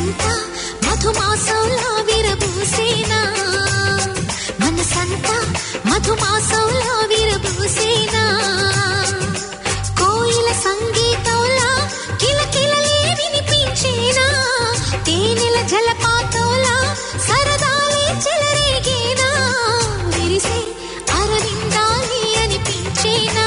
మనసంతా మధుమాసంలా విరబూసేనా, మనసంతా మధుమాసంలా విరబూసేనా, కోయిల సంగీతంలా కిలకిలలే వినిపించేనా, తేనెల జలపాతంలా సరదాలే చెలరేగేనా, విరిసే అరవిందాలే అనిపించేనా.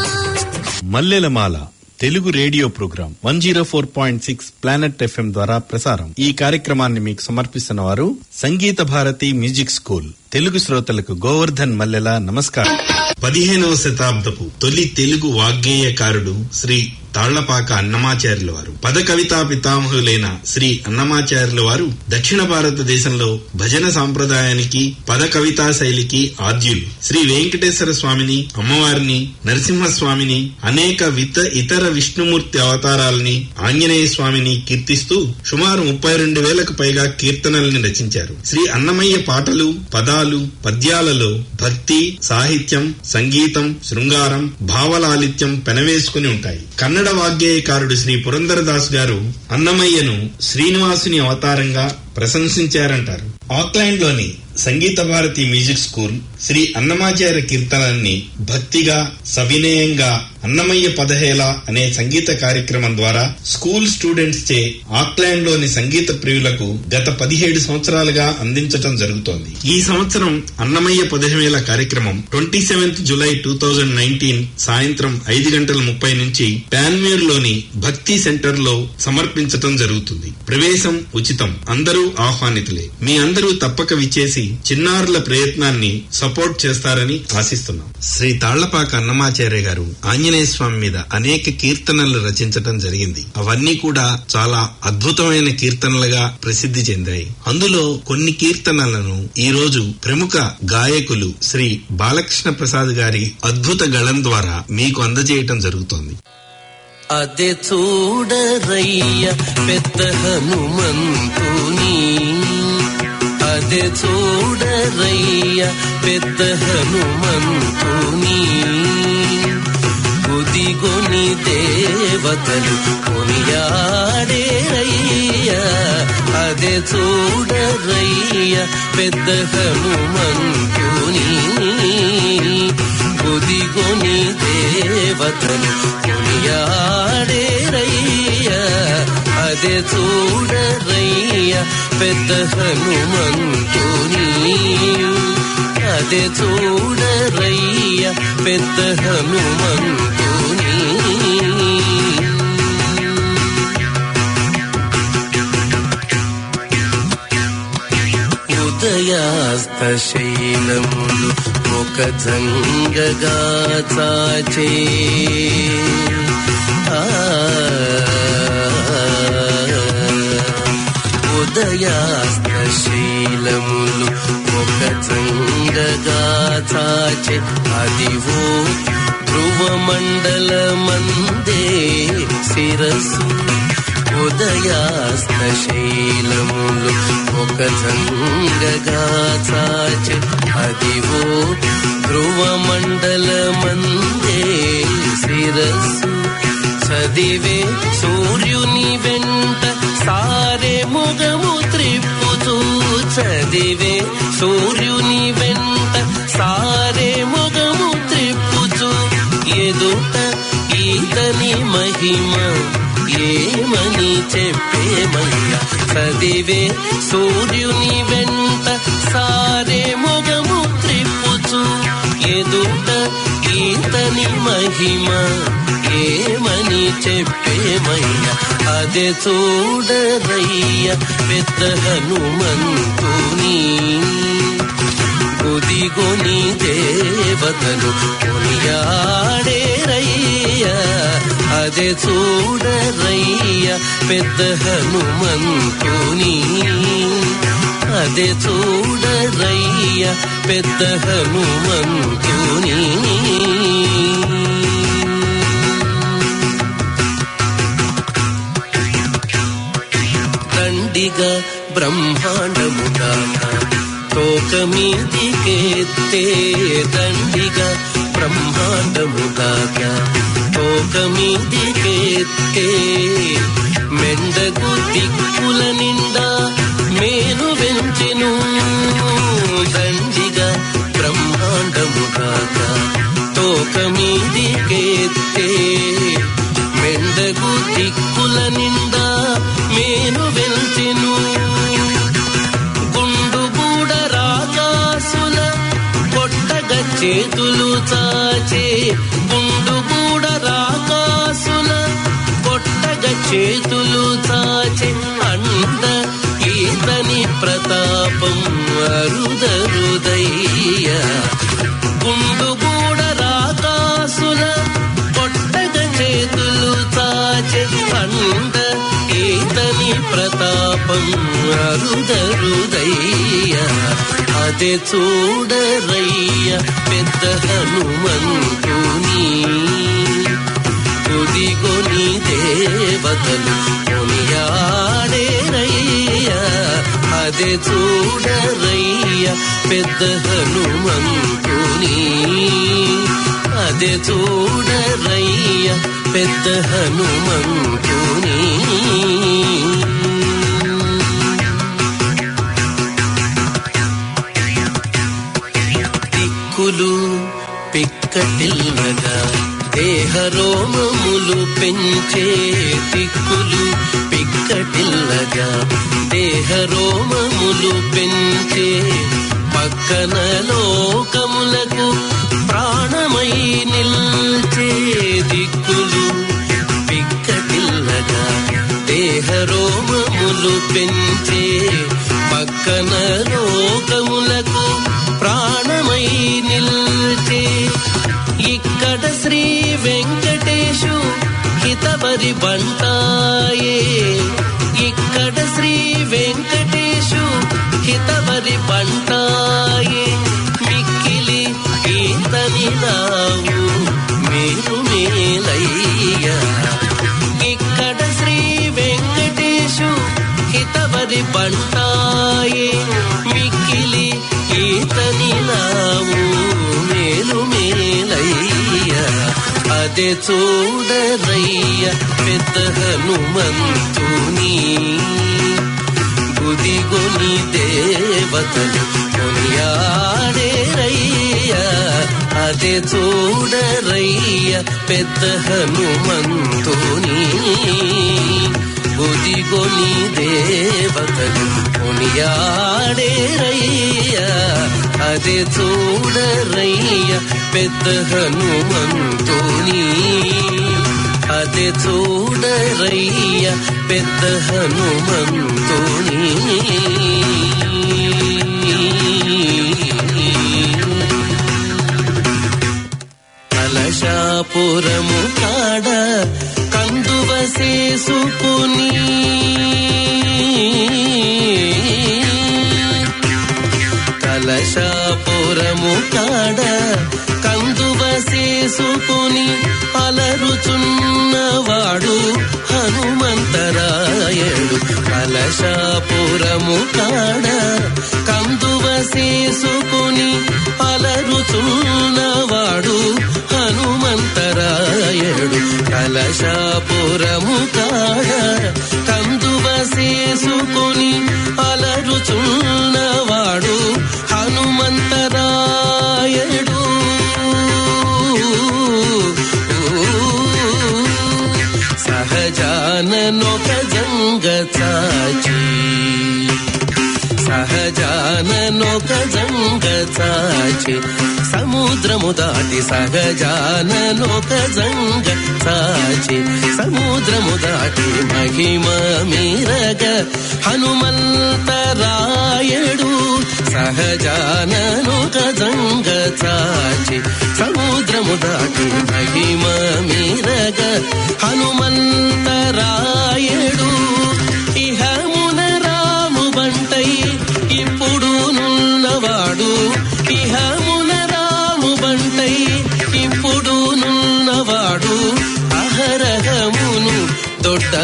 మల్లెలమాల Telugu radio programme 104.6 planet FM ద్వారా ప్రసారం. ఈ కార్యక్రమాన్ని మీకు సమర్పిస్తున్న వారు సంగీత భారతి మ్యూజిక్ స్కూల్. తెలుగు శ్రోతలకు గోవర్ధన్ మల్లెల నమస్కారం. 15వ శతాబ్దపు తొలి తెలుగు వాగ్గేయకారుడు శ్రీ తాళ్లపాక అన్నమాచార్యుల వారు. పద కవితా పితామహులైన శ్రీ అన్నమాచార్యుల వారు దక్షిణ భారతదేశంలో భజన సాంప్రదాయానికి పద కవితా శైలికి ఆద్యులు. శ్రీ వెంకటేశ్వర స్వామిని, అమ్మవారిని, నరసింహస్వామిని, అనేక ఇతర విష్ణుమూర్తి అవతారాలని, ఆంజనేయ స్వామిని కీర్తిస్తూ సుమారు 32,000కు పైగా కీర్తనల్ని రచించారు. శ్రీ అన్నమయ్య పాటలు, పదాలు, పద్యాలలో భక్తి, సాహిత్యం, సంగీతం, శృంగారం, భావలాలిత్యం పెనవేసుకుని ఉంటాయి. కన్నడ వాగ్గేయకారుడు శ్రీ పురందరదాస్ గారు అన్నమయ్యను శ్రీనివాసుని అవతారంగా ప్రశంసించారంటారు. ఆక్లాండ్ లోని సంగీత భారతి మ్యూజిక్ స్కూల్ శ్రీ అన్నమాచార్య కీర్తనల్ని భక్తిగా, సవినయంగా అన్నమయ్య పదహేళ అనే సంగీత కార్యక్రమం ద్వారా స్కూల్ స్టూడెంట్స్ చే ఆక్లాండ్ లోని సంగీత ప్రియులకు గత 17 సంవత్సరాలుగా అందించటం జరుగుతోంది. ఈ సంవత్సరం అన్నమయ్య పదహేళ కార్యక్రమం 27th July 2019 సాయంత్రం 5:30 నుంచి పాన్మేర్ లోని భక్తి సెంటర్ లో సమర్పించటం జరుగుతుంది. ప్రవేశం ఉచితం. అందరూ ఆహ్వానితులే. మీ అందరూ తప్పక విచ్చేసి చిన్నారుల ప్రయత్నాన్ని సపోర్ట్ చేస్తారని ఆశిస్తున్నాం. శ్రీ తాళ్లపాక అన్నమాచార్య గారు ఆంజనేయ స్వామి మీద అనేక కీర్తనలు రచించటం జరిగింది. అవన్నీ కూడా చాలా అద్భుతమైన కీర్తనలుగా ప్రసిద్ధి చెందాయి. అందులో కొన్ని కీర్తనలను ఈ రోజు ప్రముఖ గాయకులు శ్రీ బాలకృష్ణ ప్రసాద్ గారి అద్భుత గళం ద్వారా మీకు అందజేయటం జరుగుతోంది. అదే చూడరయ్య పెద్ద హనుమంతుని, అదే చూడరయ్య పెద్ద హనుమంతుని, గుదిగొని దేవతలు కొనియాడేరయ్య, అదే చూడరయ్య పెద్ద హనుమంతుని, గుదిగొని దేవతలు కొనియాడేరయ్య, అదే చూడరయ్య పెద్ద హనుమంతుని, అదే చూడరయ్య పెద్ద హనుమంతుని. ఉదయాస్త శైలములు ఒక జంగగా చాచే, ఉదయాస్త శైలములు ఒక జంగగా చాచే, అదివో ధ్రువమండల మందే శిరసు, ఉదయాస్త శైలములు ఒక జంగగా చాచే, అదివో ధ్రువమండల మందే శిరస్సు, చదివే సూర్యుని వెంట సారే ముగము త్రిప్పుతూ, చదివే సూర్యుని వెంట సారే ముగము త్రిప్పుతూ, ఎదుట ఈతని మహిమ ఏమని చెప్పేమయ్య, చదివే సూర్యుని వెంట సారే ముగము త్రిప్పుతూ, ఎదుట ఈతని మహిమ ఏమని చెప్పేమయ్య, అదే చూడరయ్య పెద్ద హనుమంతుని, గుదిగొని దేవతలు కొనియాడేరయ్య, అదే చూడరయ్య పెద్ద హనుమంతుని, అదే చూడరయ్య పెద్ద హనుమంతుని. దండిగా బ్రహ్మాండముగాక తోక మీదికెత్తే, దండిగా బ్రహ్మాండముగాక తోక మీదికెత్తే, మెండగు దిక్కుల నిండా తోకమీదికెత్తే మెండగు దిక్కుల నిండా మేను వెల్చెను గుండు బూడ రాకాసుల కొట్టగ చేతులు చాచే గుండు బూడ రాకాసుల కొట్టగ చేతులు చాచే అండ ఈతని ప్రతాపం అరుదరుదయ్య గుండు బూడ రాకాసుల కొట్టగ చేతులు చాచే అండ ఈతని ప్రతాపం అరుదరుదయ్య అదే చూడరయ్య పెద్ద హనుమంతుని కుదిగొని దేవతలు కొనియాడేరయ్య అదే చూడరయ్య పెద్ద హనుమంతుని అదే చూడరయ్య పెద్ద హనుమంతుని దిక్కులు పిక్కటిల్లగా దేహరోమములు పెంచే దిక్కులు పిక్కటిల్లగా దేహరోమములు పెంచే పక్కన లోకములకు ప్రాణమై నిల్చే దిక్కులు పిక్కటిల్లగా దేహరోమములు పెంచే పక్కన లోకములకు ప్రాణమై నిల్చే ఇక్కడ శ్రీ వెంకటేశు హితవరి బంటాయే ఇక్కడ శ్రీ వెంకటేశు హితవరి బంటాయే మిక్కిలి ఈతని నావు మీరు మేలయ్య ఇక్కడ శ్రీ వెంకటేశు హితవరి బంటాయే మిక్కిలి ఈతని నావు మేలు మేలయ్య అదే చూడరయ్య పెద్ద హనుమంతుని గుదిగొని దేవతలు కొనియాడేరయ్య అదే చూడరయ్య పెద్ద హనుమంతుని గుదిగొని దేవతలు కొనియాడేరయ్య అదే చూడరయ్య పెద్ద హనుమంతుని అదే చూడరయ్య పెద్ద హనుమంతుని కలశాపురము కాడ కందువ చేసుకుని కలశాపురము కాడ కందువ చేసుకుని అలరుచున్నవాడు హనుమంతరాయడు కలశాపురము కాడ కందువ చేసుకుని అలరుచున్నవాడు హనుమంతరాయడు కలశాపురము కాడ కందువ చేసుకుని అలరుచున్నవాడు హనుమంతరాయడు సహజాననొక జంగ చాచి సహజాననొక జంగ చాచి సముద్రము దాటి సహజాననొక జంగ చాచి సముద్రము దాటి మహిమ మీరగ హనుమంతరాయడు సహజాననొక జంగ చాచి సముద్రము దాటి మహిమ మీరగ హనుమంతరాయడు ఇహమున రాము బంటై ఇప్పుడు నున్నవాడు ఇహమున రాము బంటై ఇప్పుడు నున్నవాడు అహరహమును దొడ్డ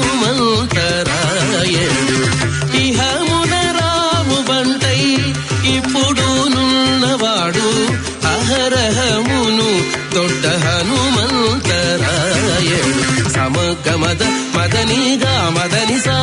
హనుమంతరాయడు ఇహమున రాము బంటై ఇప్పుడు నున్నవాడు అహరహమును దొడ్డ హనుమంతరాయడు సమగమద మదనిగా మదనిసా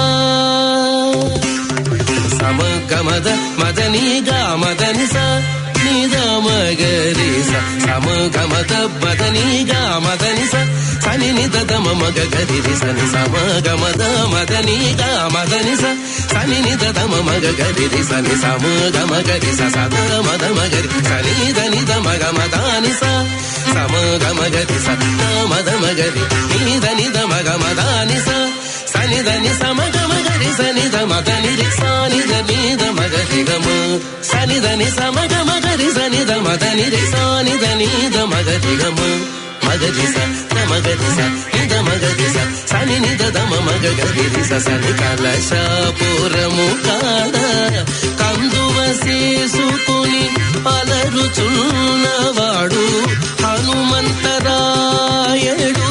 సమగమద మదనిగా మదనిసా నిద మగరిస సమ గమద మదని గా మదని సని నిద దమ మగ గరి సని సమ గమద మదని గా మదని సని నిద దమ మగ గరి సని సమ గమ గరి సద మద మగరి సని దని దమ గమ దాని సమ గమ గరి సద మద మగరి ని దమ గమ దాని సని దని సమ గమ గరి సని దమ దని రి సని దని దమ గరి గమ సని దని సమ గమ గరి సని దమ దని రి సని దని దమ గరి గమ మగరి మగరి నిద మగరి సని నిద దమ మగ గరి సని కలశపురము కాడ కందువ చేసుకుని అలరుచున్నవాడు హనుమంతరాయడు.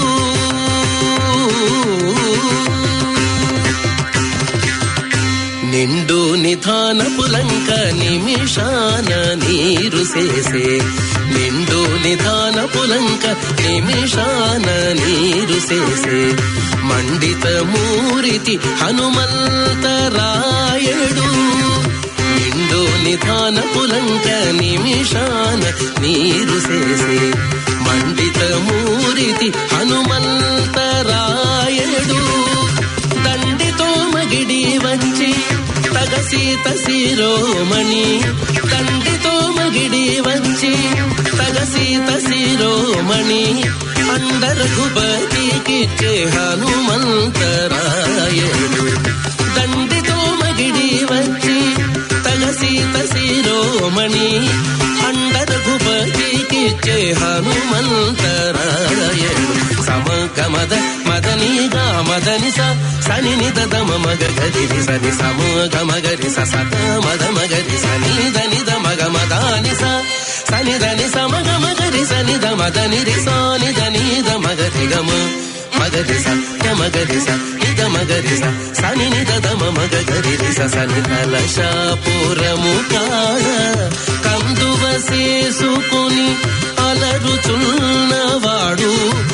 నిండు నిధాన పులంక నిమిషాన నీరు చేసే నిండు నిధాన పులంక నిమిషాన నీరు చేసే మండిత మూరితి హనుమంతరాయడు. నిండు నిధాన పులంక నిమిషాన నీరు చేసే మండిత మూరితి హనుమంతరాయడు. దండితో మగిడి వచ్చి తగసీత శిరోమణి దండితో మగిడి వచ్చి తగసీత శిరోమణి అందరకు బతికిచ్చే హనుమంతరాయడు. దండితో మగిడి వచ్చి తగసీత శిరోమణి అందరకు బతికిచ్చే హనుమంతరాయడు. సమ గమద మదని గా మదని సని నిద దమ మగ గరి సని సమ గమ గరి సద మద మగరి సని దని దమ గమ దాని సని దని సమ గమ గరి సని దమ దని రి సని దని దమ గరి గమ మగరి గమ గరి నిద మగరి సని నిద దమ మగ గరి సని కలశపురము కాడ కందువ చేసుకుని అలరుచున్నవాడు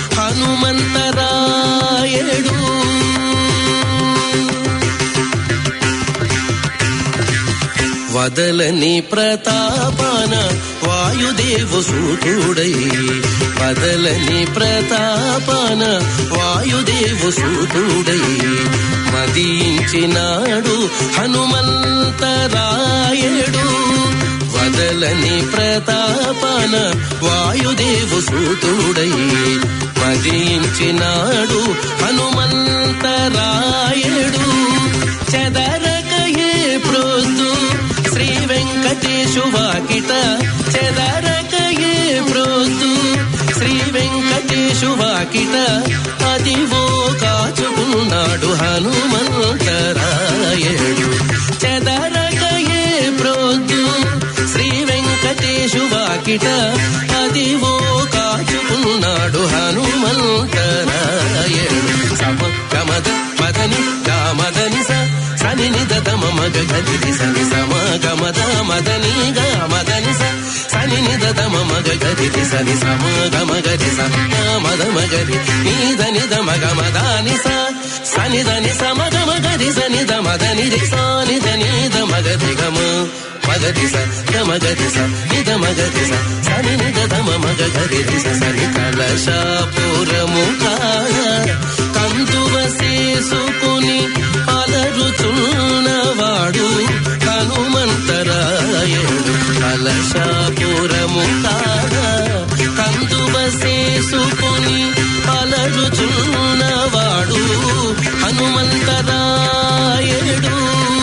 హనుమంతరాయడు. వదలని ప్రతాపాన వాయుదేవు సూతుడై వదలని ప్రతాపాన వాయుదేవు సూతుడై మదించినాడు హనుమంతరాయడు. వదలని ప్రతాపాన వాయుదేవు సూతుడై మదించినాడు హనుమంతరాయడు. చెదరకయే ప్రొద్దు శ్రీ వెంకటేశు వాకిట చెదరకయే ప్రొద్దు శ్రీ వెంకటేశు వాకిట అదివో కాచుకున్నాడు హనుమంతరాయడు. చెదరకయే ప్రొద్దు శ్రీ వెంకటేశు వాకిట అదివో కాచుకున్నాడు హనుమంతరాయడు. సమ గమద మదని గామదని సని నిద దమ మగ గరి సని సమ గమద మదని గామదని సని నిద దమ మగ గరి సని సమ గమ గరి మద మగరి నిదని దమ గమదాని సని దని సమ గమ గరి సని దమ దని రి సని దని దమ గరి గమ మగరి గమ గరి నిద మగరి సని నిద దమ మగ గరి సని కలశపురము కాడ కందువ చేసుకుని అలరుచున్నవాడు హనుమంతరాయడు. కలశపురము కాడ కందువ చేసుకుని అలరుచున్నవాడు హనుమంతరాయడు.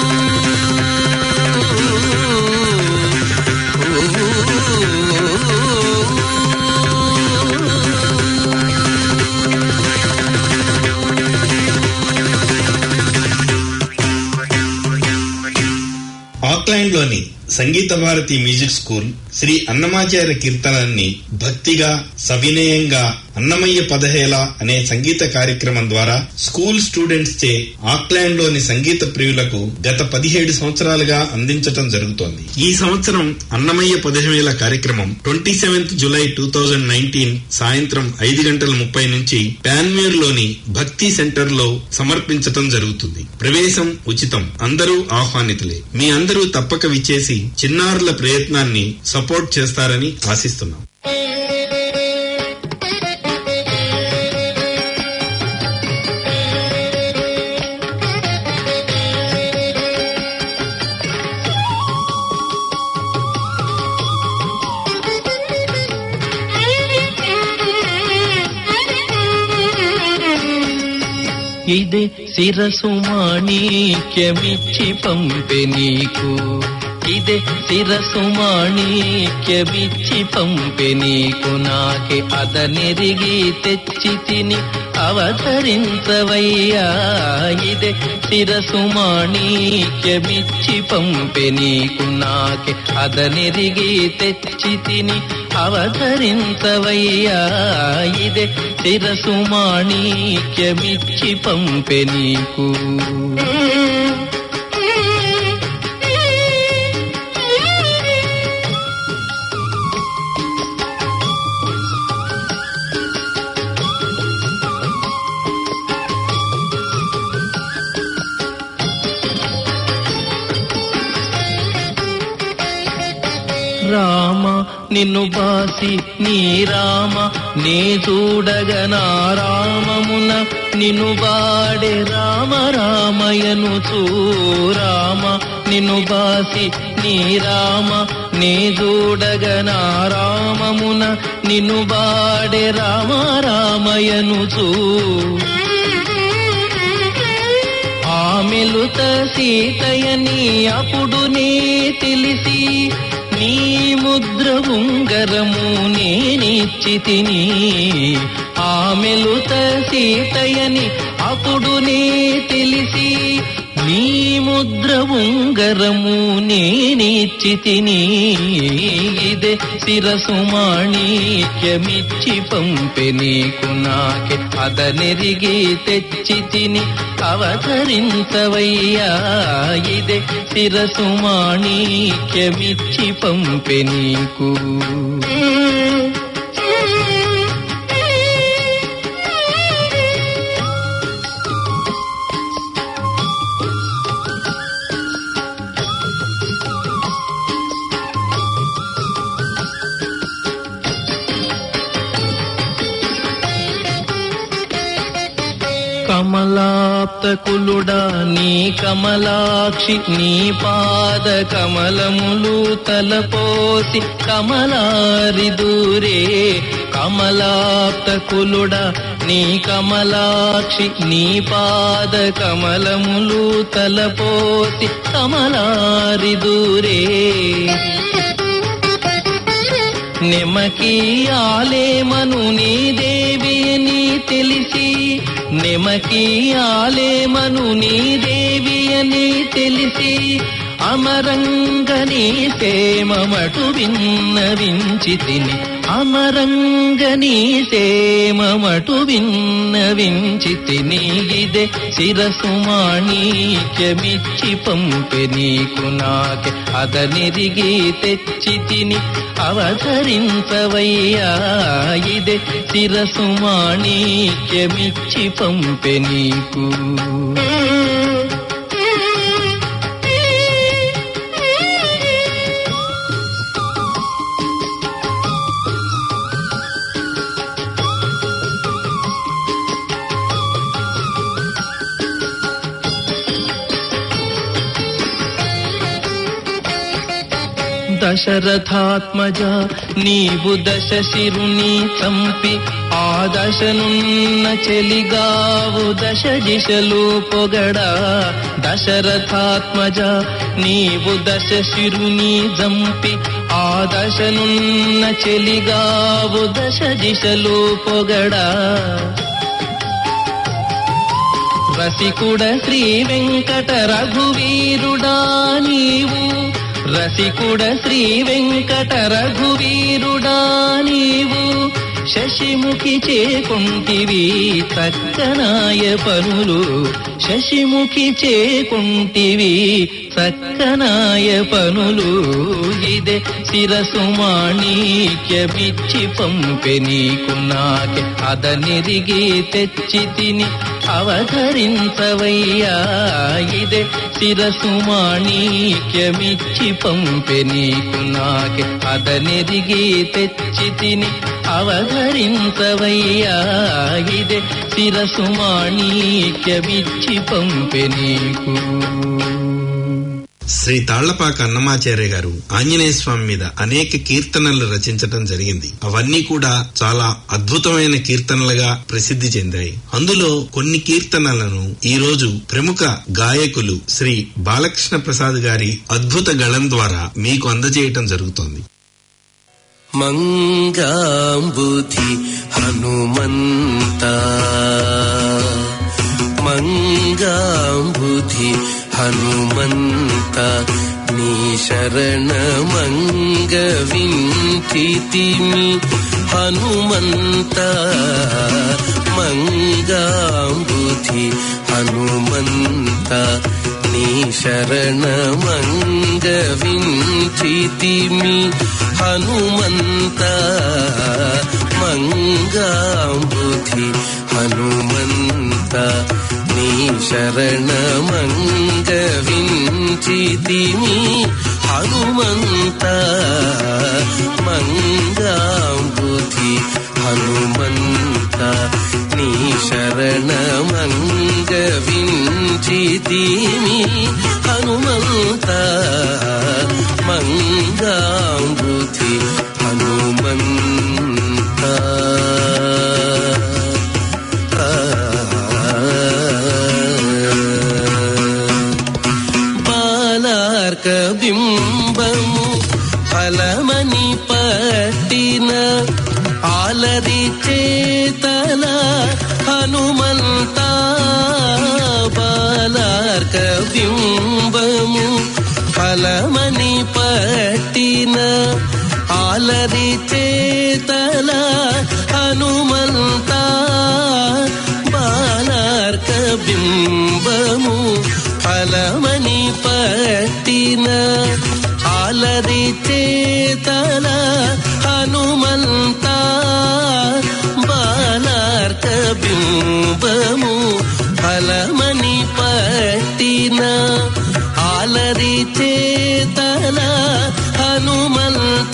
ఆక్లాండ్ లోని సంగీత భారతి మ్యూజిక్ స్కూల్ శ్రీ అన్నమాచార్య కీర్తనల్ని భక్తిగా సవినయంగా అన్నమయ్య పదహేల అనే సంగీత కార్యక్రమం ద్వారా స్కూల్ స్టూడెంట్స్ చే ఆక్లాండ్ లోని సంగీత ప్రియులకు గత 17 సంవత్సరాలుగా అందించటం జరుగుతోంది. ఈ సంవత్సరం అన్నమయ్య పదహేల కార్యక్రమం 27th July 2019 సాయంత్రం 5:30 నుంచి పాన్మేర్ లోని భక్తి సెంటర్ లో సమర్పించటం జరుగుతుంది. ప్రవేశం ఉచితం. అందరూ ఆహ్వానితులే. మీ అందరూ తప్పక విచ్చేసి చిన్నారుల ప్రయత్నాన్ని సపోర్ట్ చేస్తారని ఆశిస్తున్నాం. ఇదే శిరసు మాణిక్యమిచ్చి పంపె నీకు, ఇదే శిరసు మాణిక్యమిచ్చి పంపె నీకు, నాకే అదనెరిగి తెచ్చి తిని అవతరించవయ్యా. ఇదే శిరసు మాణిక్యమిచ్చి పంపె నీకు, నాకే అదనెరిగి తెచ్చి తిని అవతరించవయ్యా. ఇదే శిరసు మాణిక్యమిచ్చి పంపె నీకు. రామ నిన్ను బాసి నీ రామ నే చూడగనా రామమున నిన్ను బాడే రామ రామయను చూ. రామ నిన్ను బాసి నీ రామ నే చూడగనా రామమున నిన్ను బాడే రామ రామయను చూ. ఆమెలుత సీతయని అప్పుడు నే తెలిసి నీ ముద్ర ఉంగరము నేనిచ్చి తిని. ఆమెలుత సీతయని అప్పుడు నే తెలిసి నీ ముద్ర ఉంగరము నేనిచ్చి తిని. ఇదే శిరసు మాణిక్యమిచ్చి పంపె నీకు, నాకే అదనెరిగి తెచ్చి తిని అవతరించవయ్యా. ఇదే శిరసు మాణిక్యమిచ్చి పంపె నీకు. కమలాప్తకులుడా నీ కమలాక్షి నీ పాద కమలములు తలపోసి కమలారి దూరే. కమలాప్తకులుడా నీ కమలాక్షి నీ పాద కమలములు తలపోసి కమలారి దూరే. నెమకి ఆలేమను నీ దేవి అని తెలిసి, నెమకి ఆలేమను నీ దేవి అని తెలిసి అమరంగని సేమమటు విన్నవించి తిని. అమరంగని సేమమటు విన్నవించి తిని. ఇదే శిరసు మాణిక్యమిచ్చి పంపె నీకు, నాకే అదనెరిగి తెచ్చి తిని అవతరించవయ్యా. ఇదే శిరసు మాణిక్యమిచ్చి పంపె నీకు. దశరథాత్మజ నీవు దశశిరుని చంపి ఆ దశనున్న చెలిగావు దశ దిశలు పొగడా. దశరథాత్మజ నీవు దశశిరుని చంపి ఆ దశనున్న చెలిగావు దశ దిశలు పొగడా. రసికుడ శ్రీ వెంకట రఘువీరుడా నీవు, రసికుడ శ్రీ వెంకట రఘువీరుడా నీవు, శశిముఖి చేకుంటివి చక్కనాయ పనులు. శశిముఖి చేకుంటివి చక్కనాయ పనులు. ఇదే శిరసు మాణిక్యమిచ్చి పంపె నీకు, నాకే అదనెరిగి తెచ్చి తిని అవతరించవయ్యా. ఇదే శిరసు మాణిక్యమిచ్చి పంపె నీకు, నాకే అదనెరిగి తెచ్చి తిని అవతరించవయ్యా. ఇదే శిరసు మాణిక్యమిచ్చి పంపె నీకు. శ్రీ తాళ్లపాక అన్నమాచార్య గారు ఆంజనేయ స్వామి మీద అనేక కీర్తనలు రచించడం జరిగింది. అవన్నీ కూడా చాలా అద్భుతమైన కీర్తనలుగా ప్రసిద్ధి చెందాయి. అందులో కొన్ని కీర్తనలను ఈ రోజు ప్రముఖ గాయకులు శ్రీ బాలకృష్ణ ప్రసాద్ గారి అద్భుత గళం ద్వారా మీకు అందజేయటం జరుగుతోంది. మంగాంబుధి హనుమంత, మంగాంబుధి హనుమంత, నీ శరణమంగ వింటితిమి హనుమంత. మంగాంబుధి హనుమంత, నీ శరణమంగ వింటితిమి హనుమంత. మంగాంబుధి హనుమంత, నీ శరణమంగ వించితిమి హనుమంత. మంగాంబుధి హనుమంత, నీ శరణమంగ వించితిమి హనుమంత. మంగాంబుధి హనుమంత. బాలార్క బింబము ఫలమని పట్టిన ఆలరి చేతల హనుమంత. బాలార్క బింబము ఫలమని పట్టిన ఆలరి చేతల హనుమంత. బాలార్క బింబము ఫలమని పట్టిన ఆలరి చేతల హనుమంత. బాలార్క బింబము ఫలమని పట్టిన ఆలరి చేతల హనుమంత.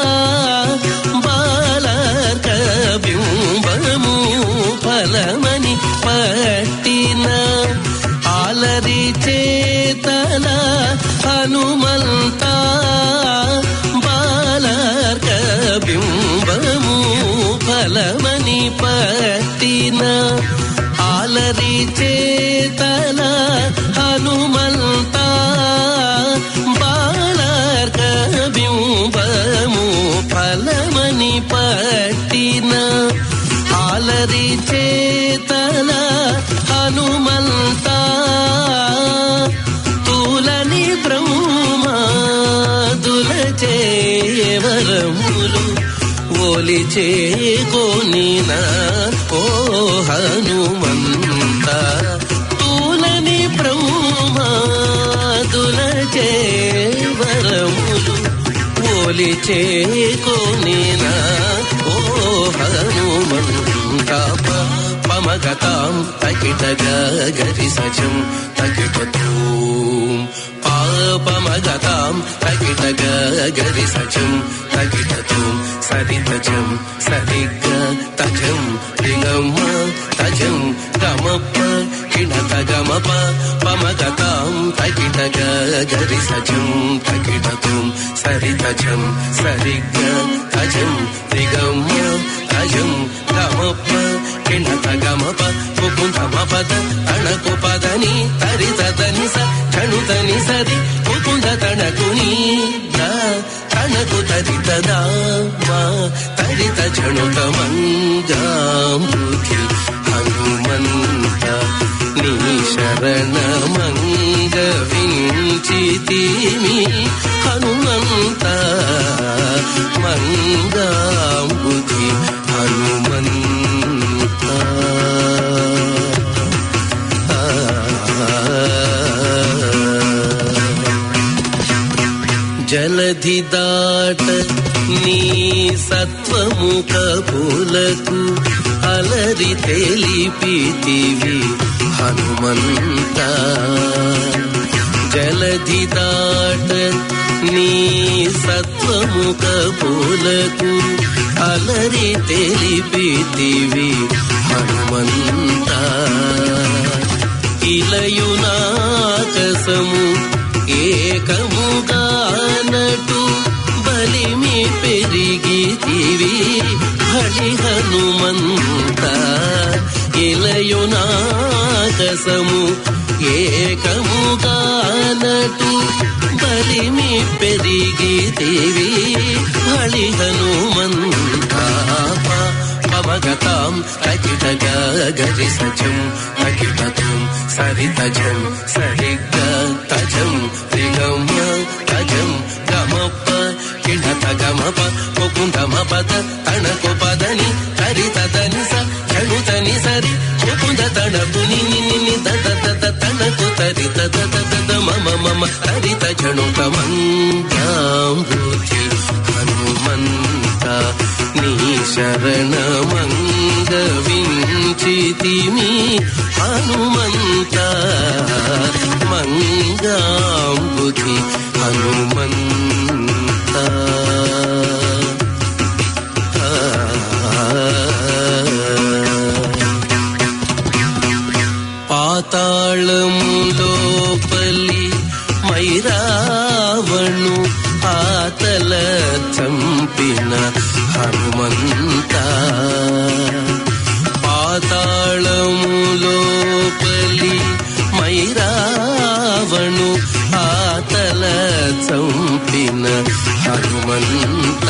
బాలార్క బింబము ఫలమని పట్టిన ఆలరి చేతల హనుమంత. బాలార్క బింబము ఫలమని పట్టిన ఆలరి చేతల హనుమంత. బాలార్క బింబము ఫలమని పట్టిన ఆలరి చేతల హనుమంత. తూలని బ్రహ్మాదుల చేవరములు ఓలి చేకొనిన ఓ హనుమంత. తూలని బ్రహ్మాదుల చేవరములు ఓలి చేకొనిన ఓ హనుమంత. పమగతాం తకిటగా గరి సజం తకిటూం. పాపమగతాం తకిటగా గరి సజం తకిటూం. సరితజం సరిగ తజం రిగమ్మ తజం గమప్ప కిణత గమప. పమగతాం తకిటగా గరి సజం తకిటూం. సరితజం సరిగ తజం రిగమ్మ తజం గమప్ప కిణత గమప. ముకుంద మపద తణకు పదని తరితదని స క్షణుతని సరి ముకుంద తణకుని తణకు తరితదా మా తరిత క్షణుత మంగాంబుధి హనుమంత. నీ శరణమంగ వించితిమి హనుమంత. మంగాంబుధి హనుమంత. జలధి దాట నీ సత్వము కపులకు అలరి తెలిపితివి హనుమంత. జలధి దాట నీ సత్వము కపులకు అలరి తెలిపితివి హనుమంత. ఇలయునాకసము ఏక పెరిగితివి హరి హనుమంత ఇలయునాకసము ఏకముగానటు బలిమి పెరిగితివి హరి హనుమంత పవగతాం అకిటగ గరి సజం అకిటతం సరితజం సరిగ తజం రిగమ తజం గమప కిణత గమప ముకుందమ పద తణకు పదని హరితదని స క్షణుతని సరి ముకుంద తణపు నిని దద తణకు తరి తద మమ మమ హరిత క్షణుత మంగాంబుధి హనుమంత నీ శరణమంగ వించితిమి హనుమంత మంగాంబుధి హనుమంత పాతాళములోపలి మైరావణు ఆతల చంపిన హనుమంత పాతాళములోపలి మైరావణు ఆతల చంపిన హనుమంత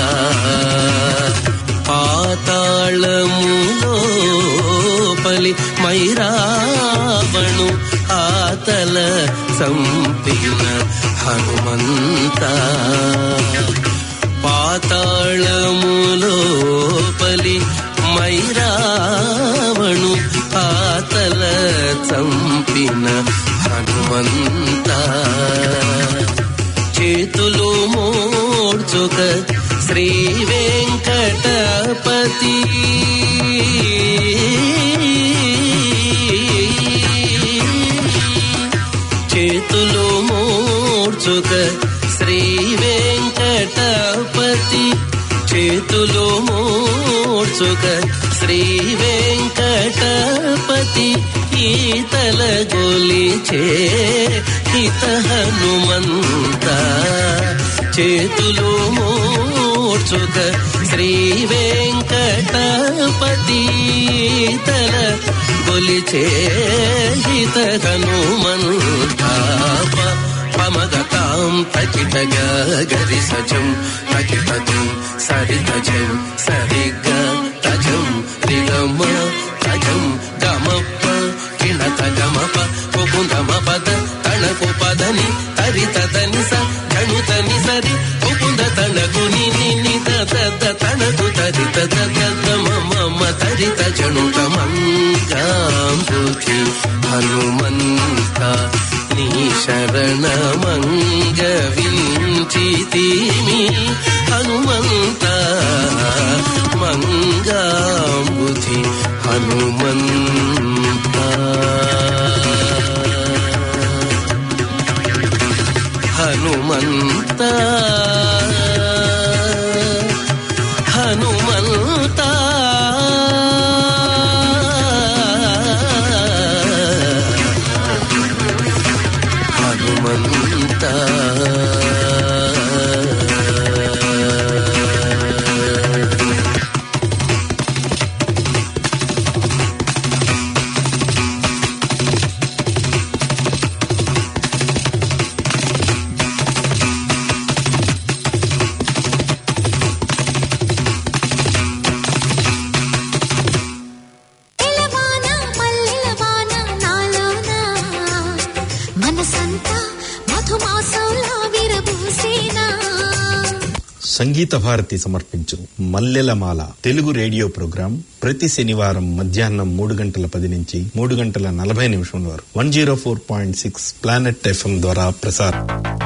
పాతాళములోపలి మైరావణు ఆతల చంపిన హనుమంత పాతాళములోపలి మైరావణు ఆతల చంపిన హనుమంత చేతులు మోడ్చుక శ్రీ వెంకటపతి చేతులు మోడ్చుక శ్రీ వెంకటపతి చేతులు మోడ్చుక శ్రీ వెంకటపతి ఈతల గొలిచే హిత హనుమంత చేతులు మోడ్చుక శ్రీ వెంకటపతి ఈతల గొలిచే హిత హనుమంత పమగతాం తకిటగ గరి సజం తకిటజం సరితజం సరిగ తజం రిగమ తజం గమప కిణత గమప ముకుందమ పద తణకు పదని తరితదని స క్షణుతని సరి ముకుంద తణకు నిని దద తణకు తరిత దద మమ తరిత జణుత మంగాంబుధి హనుమంత నీ శరణమంగ వించితిమి హనుమంత మంగాంబుధి హనుమంత హనుమంత హనుమంత హనుమంత సంగీత భారతి సమర్పించు మల్లెలమాల తెలుగు రేడియో ప్రోగ్రాం ప్రతి శనివారం మధ్యాహ్నం 3:10 నుంచి 3:40 వరకు 104.6 ప్లానెట్ FM ద్వారా ప్రసారం.